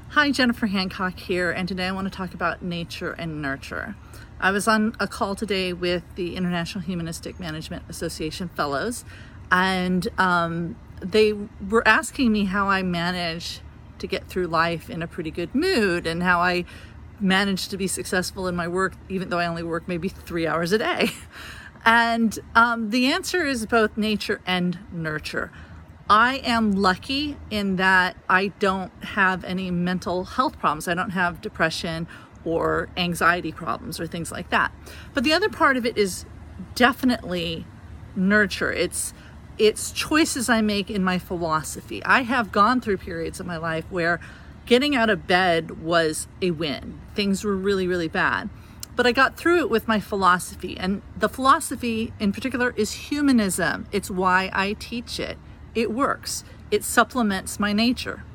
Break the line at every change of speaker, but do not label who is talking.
Hi, Jennifer Hancock here, and today I want to talk about nature and nurture. I was on a call today with the International Humanistic Management Association Fellows, and they were asking me how I manage to get through life in a pretty good mood and how I manage to be successful in my work, even though I only work maybe 3 hours a day. And the answer is both nature and nurture. I am lucky in that I don't have any mental health problems. I don't have depression or anxiety problems or things like that. But the other part of it is definitely nurture. It's choices I make in my philosophy. I have gone through periods of my life where getting out of bed was a win. Things were really, really bad. But I got through it with my philosophy. And the philosophy in particular is humanism. It's why I teach it. It works. It supplements my nature.